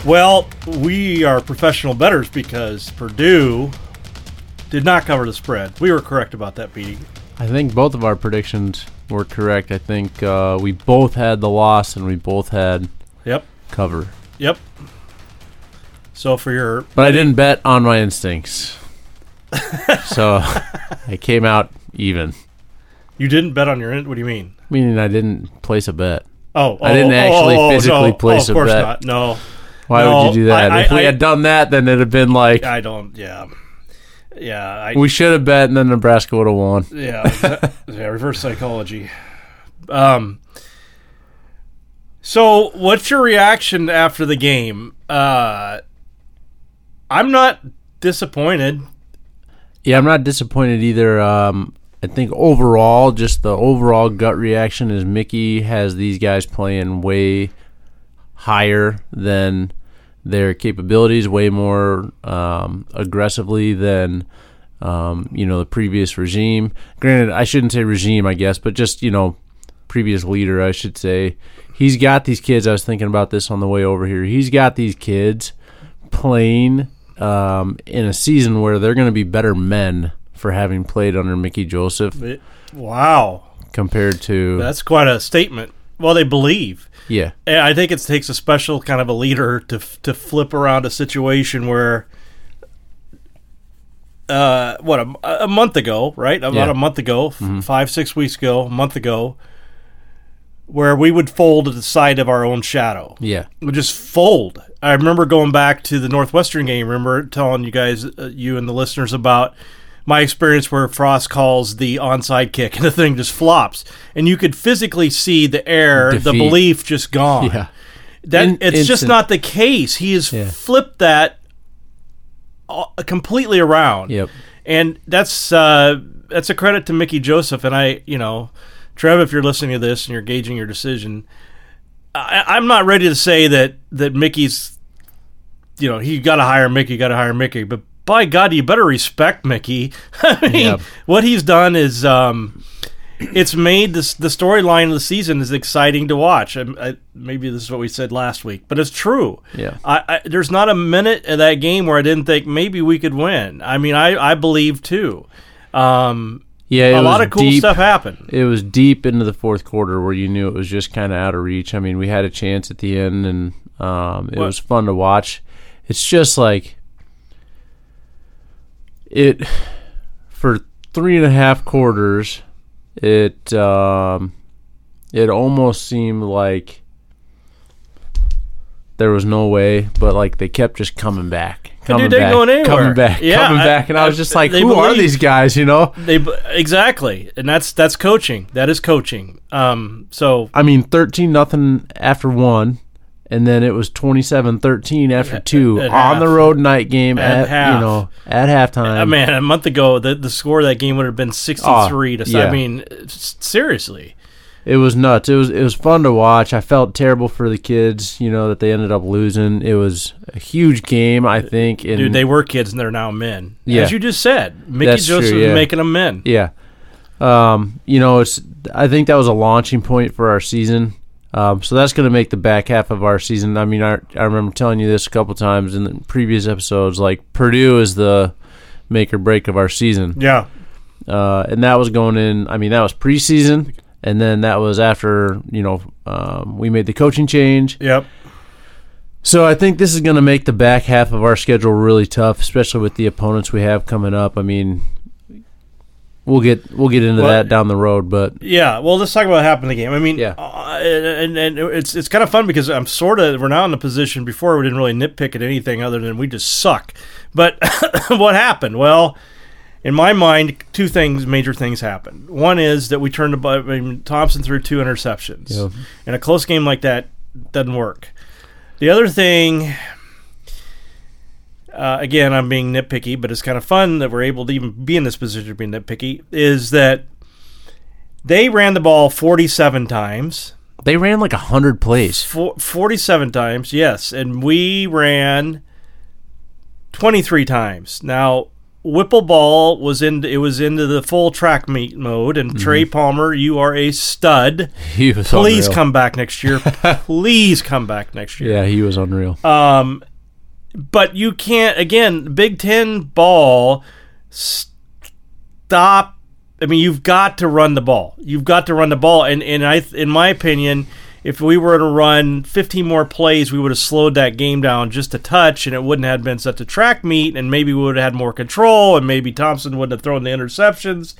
Well, we are professional bettors because Purdue did not cover the spread. We were correct about that, Petey. I think both of our predictions were correct. I think we both had the loss and we both had cover. Yep. So for your... But I didn't bet on my instincts. So I came out even. You didn't bet on your... What do you mean? Meaning I didn't place a bet. I didn't actually physically place a bet. Of course not. No. Why would you do that? If we had done that, then it'd have been like... we should have bet, and then Nebraska would have won. Reverse psychology. So, what's your reaction after the game? I'm not disappointed. Yeah, I'm not disappointed either. I think overall, just the overall gut reaction is Mickey has these guys playing way higher than their capabilities, way more aggressively than the previous regime. Granted, I shouldn't say regime, I guess, but just previous leader, I should say. He's got these kids. I was thinking about this on the way over here. He's got these kids playing in a season where they're going to be better men for having played under Mickey Joseph. Wow. Compared to... That's quite a statement. Well, they believe. Yeah. And I think it takes a special kind of a leader to flip around a situation where, a month ago, right? About a month ago, 5-6 weeks ago, a month ago, where we would fold at the sight of our own shadow. Yeah. We would just fold. I remember going back to the Northwestern game, remember telling you guys, you and the listeners, about my experience where Frost calls the onside kick and the thing just flops. And you could physically see the air, defeat. The belief just gone. Yeah. It's just not the case. He has flipped that completely around. Yep. And that's a credit to Mickey Joseph. And Trev, if you're listening to this and you're gauging your decision, I'm not ready to say that Mickey's, you got to hire Mickey, but by God, you better respect Mickey. I mean, what he's done is it's made the storyline of the season is exciting to watch. Maybe this is what we said last week, but it's true. Yeah. There's not a minute of that game where I didn't think maybe we could win. I mean, I believe too. A lot of cool stuff happened. It was deep into the fourth quarter where you knew it was just kind of out of reach. I mean, we had a chance at the end, and it was fun to watch. It's just like... for 3.5 quarters, it almost seemed like there was no way, but like they kept just coming back, coming back, and I was just like, who are these guys? Exactly, and that's coaching. That is coaching. So I mean, 13-0 after one. And then it was 27-13 after two on the road night game at halftime. Man, a month ago, the score of that game would have been 63 to. I mean, seriously, it was nuts. It was fun to watch. I felt terrible for the kids, that they ended up losing. It was a huge game, I think. Dude, they were kids and they're now men. Yeah. As you just said, Mickey Joseph is making them men. Yeah. I think that was a launching point for our season. So that's going to make the back half of our season. I mean, I remember telling you this a couple times in the previous episodes. Like, Purdue is the make or break of our season. Yeah. And that was going in. I mean, that was preseason, and then that was after we made the coaching change. Yep. So I think this is going to make the back half of our schedule really tough, especially with the opponents we have coming up. I mean, we'll get into that down the road, but well, let's talk about what happened in the game. I mean, and it's kind of fun because we're now in a position. Before we didn't really nitpick at anything other than we just suck. But what happened? Well, in my mind, major things happened. One is that we turned Thompson threw 2 interceptions. Yep. And a close game like that doesn't work. The other thing. Again, I'm being nitpicky, but it's kind of fun that we're able to even be in this position of being nitpicky, is that they ran the ball 47 times. They ran like 100 plays. 47 times, yes. And we ran 23 times. Now, Whipple ball was into the full track meet mode, and Trey Palmer, you are a stud. He was Please unreal. come back next year. Please come back next year. Yeah, he was unreal. But you can't, again, Big Ten ball, stop. I mean, you've got to run the ball. You've got to run the ball. And in my opinion, if we were to run 15 more plays, we would have slowed that game down just a touch, and it wouldn't have been such a track meet, and maybe we would have had more control, and maybe Thompson wouldn't have thrown the interceptions.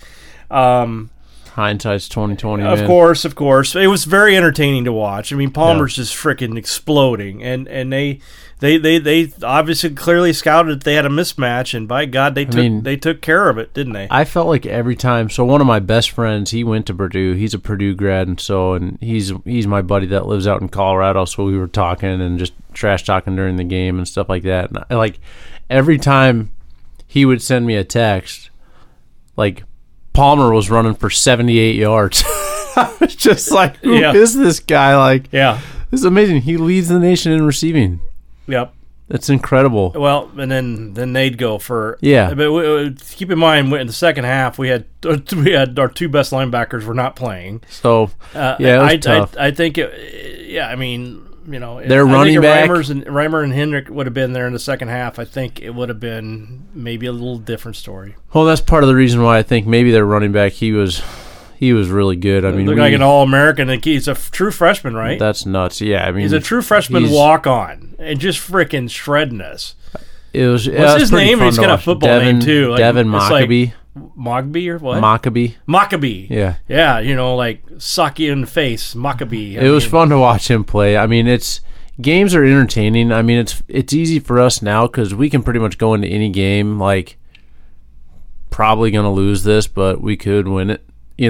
Hindsight's 2020. Of course. It was very entertaining to watch. I mean, Palmer's just freaking exploding, and they obviously clearly scouted that they had a mismatch, and by God, they took care of it, didn't they? I felt like every time. So one of my best friends, he went to Purdue. He's a Purdue grad, and he's my buddy that lives out in Colorado. So we were talking and just trash talking during the game and stuff like that. And every time he would send me a text, like, Palmer was running for 78 yards. I was just like, who is this guy? Like, this is amazing. He leads the nation in receiving. Yep. That's incredible. Well, and then they'd go for... Yeah. But keep in mind, in the second half, we had our two best linebackers were not playing. So, it was tough. I think, I mean... You know, their running back, Reimer and Hendrick would have been there in the second half. I think it would have been maybe a little different story. Well, that's part of the reason why I think maybe their running back, he was really good. I mean, looked like an All-American. He's a true freshman, right? That's nuts. Yeah, I mean, he's a true freshman walk-on and just freaking shredding us. What's his name? He's got a football name too. Like, Devin Mockabee. Mockabee or what? Mockabee. Yeah. Yeah, like sock you in the face, Mockabee. It was fun to watch him play. I mean, games are entertaining. I mean, it's easy for us now because we can pretty much go into any game like probably going to lose this, but we could win it,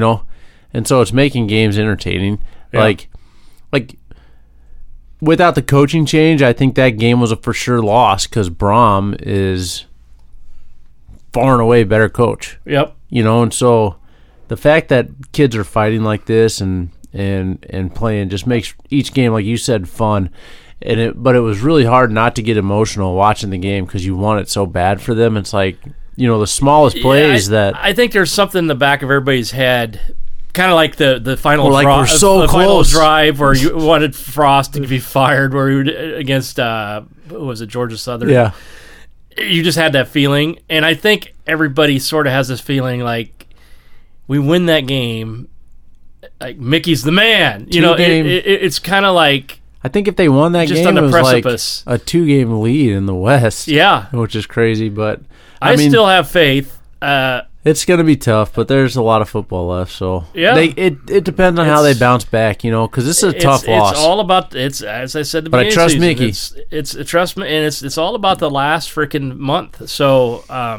And so it's making games entertaining. Yeah. Like without the coaching change, I think that game was a for sure loss because Brom is far and away better coach. Yep. And so the fact that kids are fighting like this and playing just makes each game, like you said, fun. But it was really hard not to get emotional watching the game because you want it so bad for them. It's like, the smallest plays I think there's something in the back of everybody's head, kind of like the final we're so final drive where you wanted Frost to be fired, where he would against who was it, Georgia Southern? Yeah. You just had that feeling, and I think everybody sort of has this feeling like we win that game, like Mickey's the man. It's kind of like I think if they won that just game, on the it was precipice. Like a 2-game lead in the West. Yeah, which is crazy, but I mean, still have faith. It's going to be tough, but there's a lot of football left. So yeah, it depends on how they bounce back, because this is a tough loss. It's all about as I said. But I trust Mickey. It's trust me, and it's all about the last freaking month. So I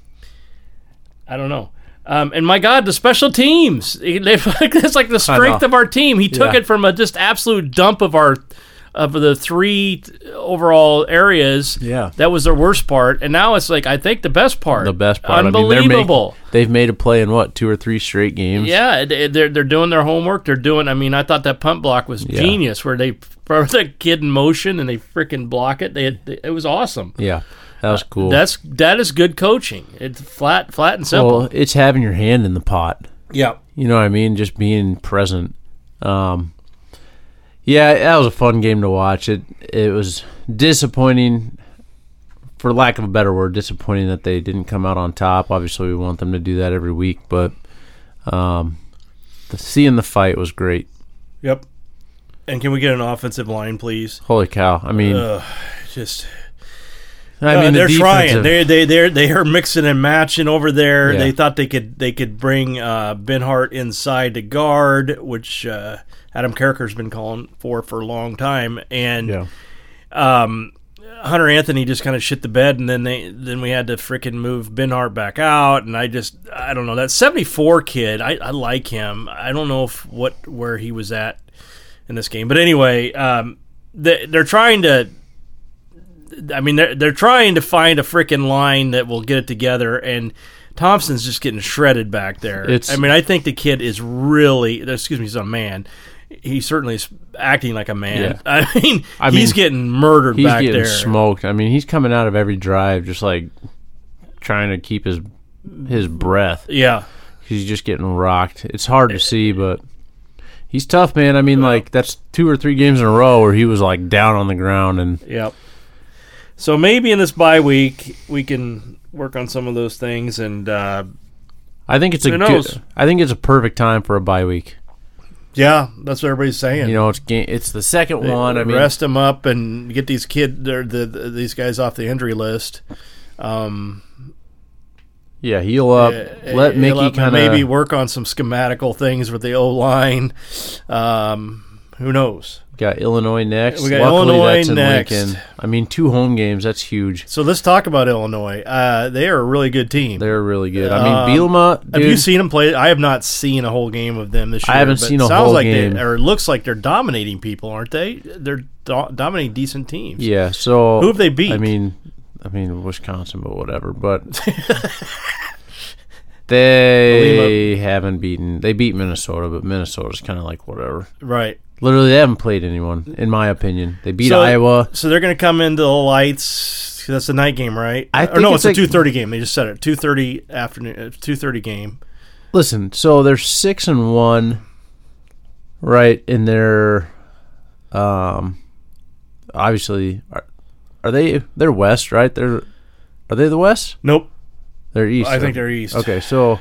don't know. And my God, the special teams. It's like the strength of our team. He took it from a just absolute dump of the three overall areas. Yeah. That was their worst part. And now it's like, I think the best part. The best part. Unbelievable. They've made a play in 2 or 3 straight games. Yeah, they're doing their homework. I thought that punt block was genius where they put the kid in motion and they freaking block it. It was awesome. Yeah. That was cool. That is good coaching. It's flat and simple. Well, it's having your hand in the pot. Yeah. You know what I mean? Just being present. Yeah, that was a fun game to watch. It was disappointing, for lack of a better word, disappointing that they didn't come out on top. Obviously, we want them to do that every week, but seeing the fight was great. Yep. And can we get an offensive line, please? Holy cow! I mean, they're trying. They are mixing and matching over there. Yeah. They thought they could bring Benhart inside to guard, which Adam Carricker's been calling for a long time, and Hunter Anthony just kind of shit the bed, and then we had to freaking move Benhart back out, and I don't know, that 74 kid, I like him. I don't know where he was at in this game, but anyway, they're trying to. I mean, they're trying to find a freaking line that will get it together, and Thompson's just getting shredded back there. I think the kid is really, he's a man. He certainly is acting like a man. Yeah. I mean, he's getting murdered back there. He's getting smoked. I mean, he's coming out of every drive just like trying to keep his breath. Yeah. He's just getting rocked. It's hard to see, but he's tough, man. I mean, like, that's 2 or 3 games in a row where he was, like, down on the ground. And Yep. So maybe in this bye week we can work on some of those things, and I think it's who knows? I think it's a perfect time for a bye week. yeah, that's what everybody's saying. You know, it's the second one. I mean, rest them up and get these these guys off the injury list. yeah, heal up. Let Mickey kind of maybe work on some schematical things with the O-line. Who knows? Got Illinois next. We got Luckily, Illinois that's in next. Lincoln. I mean, 2 home games. That's huge. So let's talk about Illinois. They are a really good team. They're really good. I mean, Bielema. Dude, have you seen them play? I have not seen a whole game of them this year. I haven't but seen it a sounds whole like game. Or it looks like they're dominating people, aren't they? They're dominating decent teams. Yeah. So Who have they beat? I mean, Wisconsin, but whatever. But they haven't beaten. They beat Minnesota, but Minnesota's kind of like whatever. Right. Literally, they haven't played anyone, in my opinion. They beat So- Iowa. So they're going to come into the lights. That's a night game, right? I Or think no, it's it's a like- 2:30 game. They just said it. 2:30 afternoon. 2:30 game. Listen, so they're 6-1, right? In their, obviously, are they? They're West, right? Are they the West? Nope. They're East. I think they're East. Okay, so,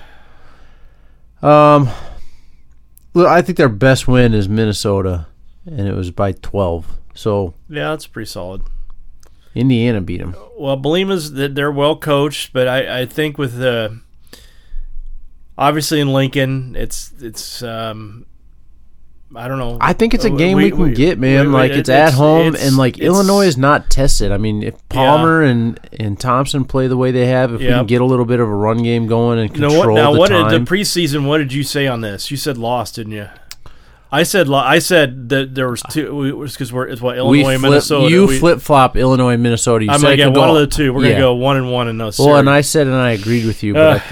look, I think their best win is Minnesota, and it was by 12. So Yeah, that's pretty solid. Indiana beat them. Well, they're well coached, but I think with the obviously in Lincoln, it's I don't know. I think it's a game we can get, man. It's at home, and Illinois is not tested. I mean, if Palmer and Thompson play the way they have, if we can get a little bit of a run game going and control the time. The preseason? What did you say on this? You said lost, didn't you? I said that there was 2 because it's what Illinois and Minnesota. You flip flop Illinois and Minnesota. I'm gonna get one of the 2. We're gonna go 1-1 in those. Well, and I said, and I agreed with you, but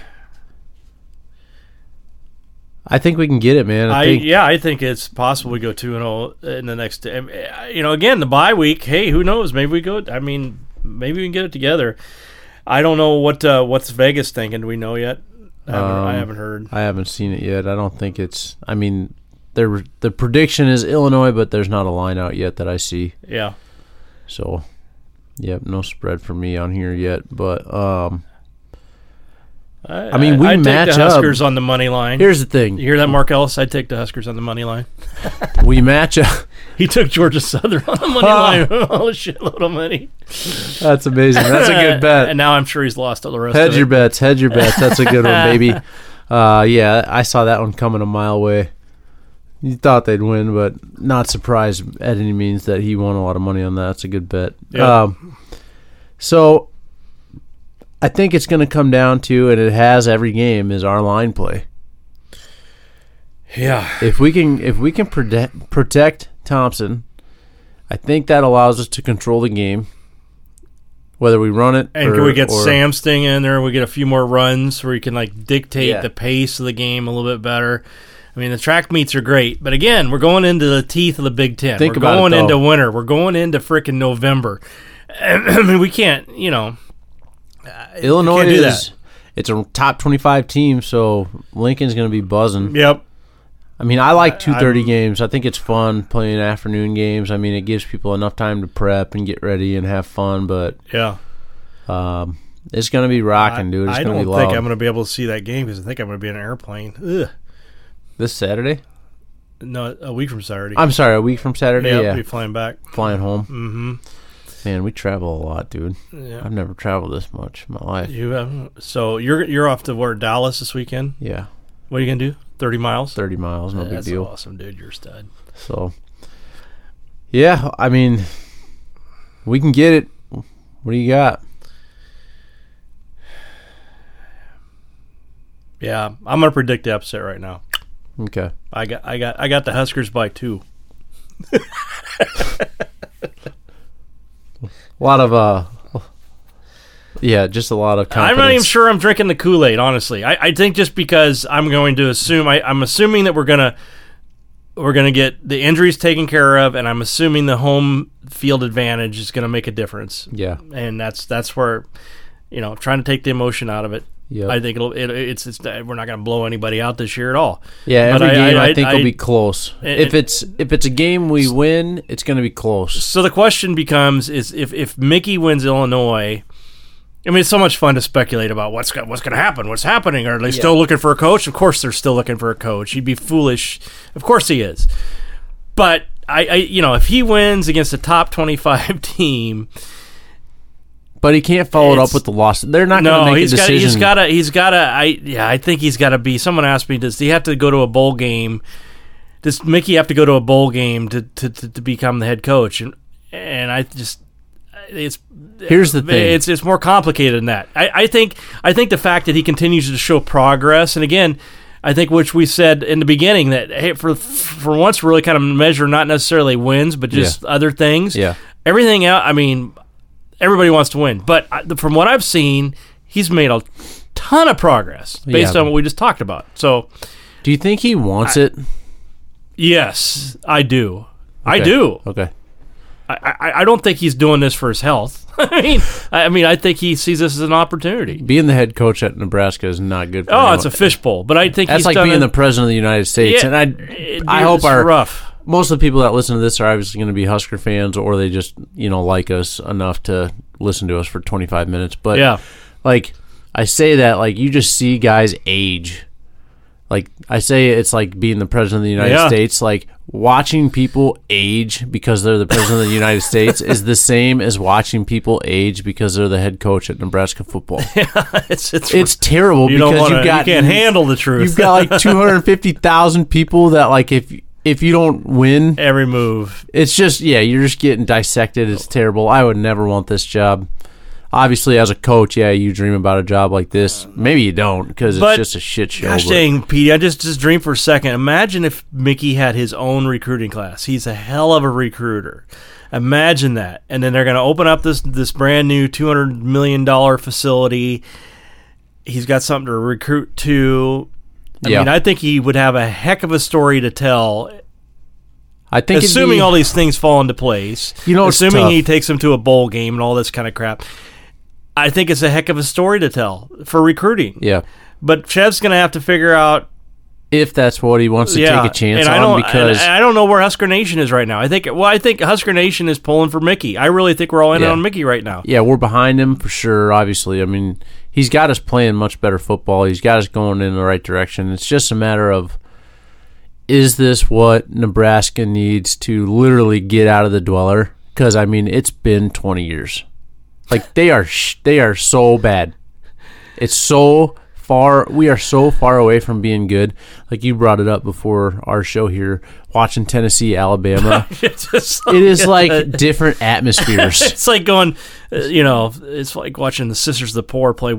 I think we can get it, man. I think it's possible we go 2-0 in the next. Again, the bye week. Hey, who knows? Maybe we go. I mean, maybe we can get it together. I don't know what's Vegas thinking. Do we know yet? I haven't heard. I haven't seen it yet. I don't think it's. I mean, the prediction is Illinois, but there's not a line out yet that I see. Yeah. So, yep, no spread for me on here yet, but I mean, we I'd match take the up. Huskers on the money line. Here's the thing. You hear that, Mark Ellis? I'd take the Huskers on the money line. We match up. He took Georgia Southern on the money line. Oh, shitload of money. That's amazing. That's a good bet. And now I'm sure he's lost all the rest of Hedge it. your bets. Hedge your bets. That's a good one, baby. Yeah, I saw that one coming a mile away. You thought they'd win, but not surprised at any means that he won a lot of money on that. That's a good bet. Yeah. So I think it's going to come down to, and it has every game, is our line play. Yeah. If we can protect Thompson, I think that allows us to control the game, whether we run it and can we get Sam Sting in there? We get a few more runs where he can dictate the pace of the game a little bit better. I mean, the track meets are great, but again, we're going into the teeth of the Big Ten. We're going into winter. We're going into frickin' November. I mean, we can't, Illinois can't do that. It's a top 25 team, so Lincoln's going to be buzzing. Yep. I mean, I like 2:30 games. I think it's fun playing afternoon games. I mean, it gives people enough time to prep and get ready and have fun, but yeah, it's going to be rocking, dude. It's I going to be don't loud. think I'm going to be able to see that game because I think I'm going to be in an airplane. Ugh. This Saturday? No, a week from Saturday. I'm sorry, a week from Saturday? Yeah, Yeah. I'll be flying back. Flying home? Mm-hmm. Man, we travel a lot, dude. Yeah. I've never traveled this much in my life. You have, so you're off to where, Dallas this weekend? Yeah. What are you going to do? 30 miles? 30 miles, no big That's deal. awesome, dude. You're a stud. So, yeah, I mean, we can get it. What do you got? Yeah, I'm going to predict the upset right now. Okay. I got the Huskers by 2. A lot of just a lot of confidence. I'm not even sure I'm drinking the Kool-Aid, honestly. I think just because I'm going to assume I'm assuming that we're gonna get the injuries taken care of, and I'm assuming the home field advantage is gonna make a difference. Yeah. And that's where, trying to take the emotion out of it. Yep. I think it's we're not going to blow anybody out this year at all. Yeah, But every game I think will be close. If it's a game we win, it's going to be close. So the question becomes: is if Mickey wins Illinois? I mean, it's so much fun to speculate about what's going to happen, what's happening. Are they still looking for a coach? Of course, they're still looking for a coach. He'd be foolish. Of course, he is. But if he wins against a top 25 team. But he can't follow it up with the loss. They're not going to make a decision. He's got to. I think he's got to be. Someone asked me, does he have to go to a bowl game? Does Mickey have to go to a bowl game to become the head coach? And I just, here's the thing. It's more complicated than that. I think the fact that he continues to show progress, and again, I think which we said in the beginning that hey, for once really kind of measure not necessarily wins, but just other things. Yeah. Everything else. I mean. Everybody wants to win, but from what I've seen, he's made a ton of progress based on what we just talked about. So, do you think he wants it? Yes, I do. Okay. I do. Okay. I don't think he's doing this for his health. I mean, I think he sees this as an opportunity. Being the head coach at Nebraska is not good for him. Oh, it's a fishbowl. But I think that's he's like done being the president of the United States. Yeah, and I hope most of the people that listen to this are obviously going to be Husker fans, or they just like us enough to listen to us for 25 minutes. But I say that you just see guys age. I say it's like being the president of the United States. Watching people age because they're the president of the United States is the same as watching people age because they're the head coach at Nebraska football. It's terrible because you can't handle the truth. You've got 250,000 people that if you don't win every move, it's just you're just getting dissected. It's terrible. I would never want this job. Obviously, as a coach, you dream about a job like this. Maybe you don't because it's just a shit show. Gosh dang, Pete, I just dream for a second. Imagine if Mickey had his own recruiting class. He's a hell of a recruiter. Imagine that. And then they're going to open up this brand new $200 million facility. He's got something to recruit to. I mean, I think he would have a heck of a story to tell. I think assuming all these things fall into place, assuming he takes them to a bowl game and all this kind of crap. I think it's a heck of a story to tell for recruiting. Yeah. But Chev's going to have to figure out if that's what he wants to take a chance on, because I don't know where Husker Nation is right now. I think Husker Nation is pulling for Mickey. I really think we're all in on Mickey right now. Yeah, we're behind him for sure, obviously. I mean, he's got us playing much better football. He's got us going in the right direction. It's just a matter of, is this what Nebraska needs to literally get out of the dweller? Because, I mean, it's been 20 years. They are so bad. It's so far. We are so far away from being good. Like you brought it up before our show here, watching Tennessee, Alabama. It is like different atmospheres. It's like going, it's like watching the Sisters of the Poor play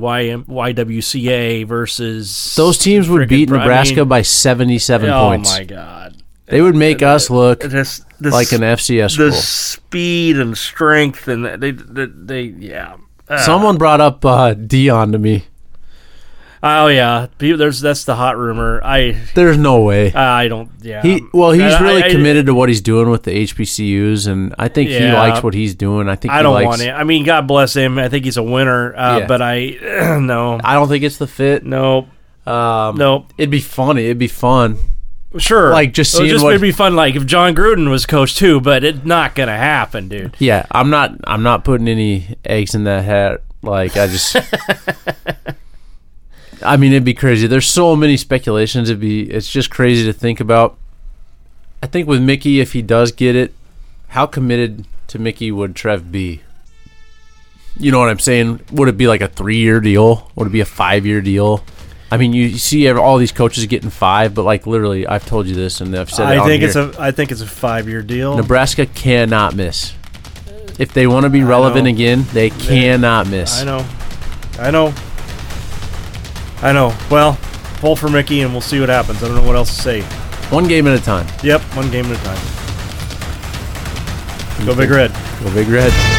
YWCA versus those teams would beat Nebraska by 77 points. Oh my God. They would make us look like an FCS school. The speed and strength, and they Someone brought up Dion to me. Oh yeah, that's the hot rumor. There's no way. I don't. Yeah. He's really committed to what he's doing with the HBCUs, and I think he likes what he's doing. I don't want it. I mean, God bless him. I think he's a winner. But no. I don't think it's the fit. Nope. Nope. It'd be funny. It'd be fun. Sure. Just seeing it'd be fun if John Gruden was coach too, but it's not gonna happen, dude. Yeah, I'm not putting any eggs in that hat. I mean, it'd be crazy. There's so many speculations. It's just crazy to think about. I think with Mickey, if he does get it, how committed to Mickey would Trev be? You know what I'm saying? Would it be like a 3-year deal? Would it be a 5-year deal? I mean, you see all these coaches getting 5, but literally, I've told you this, and I've said it. I think it's a 5-year deal. Nebraska cannot miss. If they want to be relevant again, they cannot miss. I know. Well, pull for Mickey, and we'll see what happens. I don't know what else to say. One game at a time. Yep, one game at a time. Go Big Red. Go Big Red.